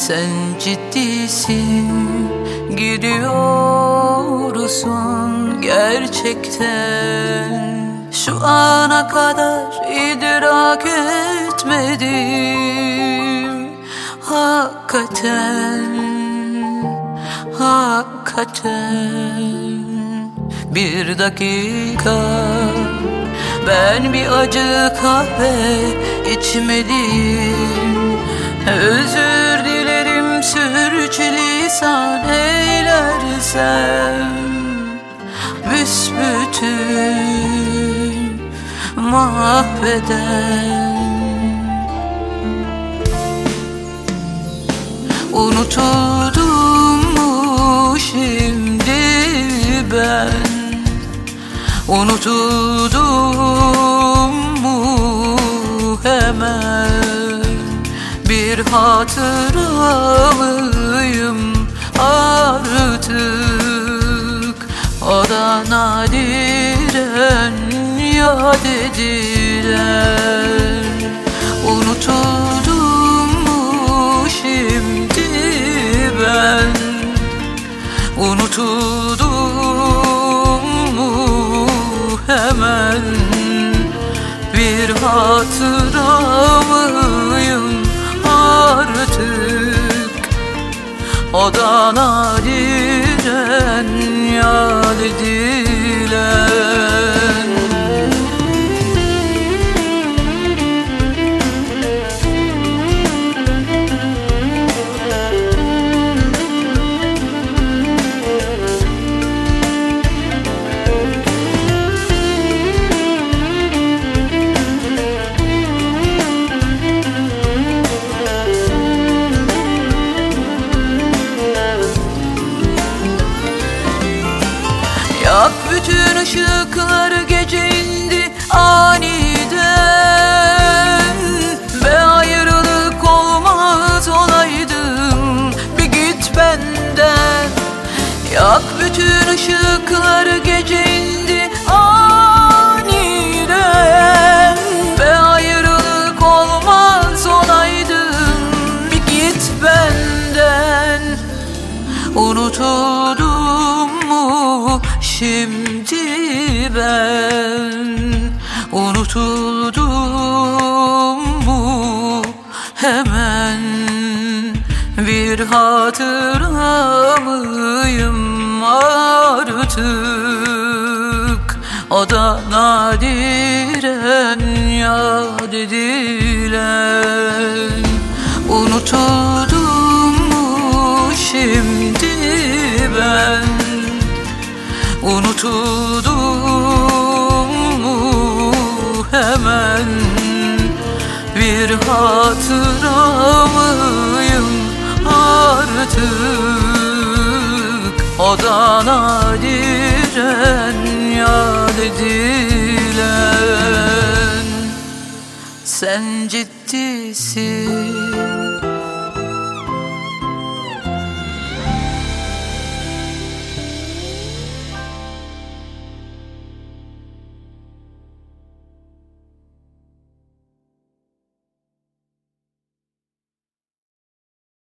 Sen ciddisin, gidiyorsun gerçekten. Şu ana kadar idrak etmedim. Hakikaten, hakikaten. Bir dakika, ben bir acı kahve içmeliyim. Özür dilerim sürçülisan eylersem, büsbütün mahveden. Unutuldum mu şimdi ben? Unutuldum mu hemen? Bir hatıra mıyım artık? O da nadiren yad edilen. Unutuldum mu şimdi ben? Unutuldum mu hemen? Bir hatıra mıyım artık? O da nadiren yad edilen. Yak bütün ışıklar, gece indi aniden. Be ayrılık olmaz olaydım, bir git benden. Yak bütün ışıklar, gece indi aniden. Be ayrılık olmaz olaydım, bir git benden. Unutuldum mu şimdi ben? Unutuldum mu hemen? Bir hatıra mıyım artık? O da nadiren yad edilen. Unutuldum mu şimdi ben? Unutuldum mu hemen? Bir hatıra mıyım artık? O da nadiren yad edilen. Sen ciddisin,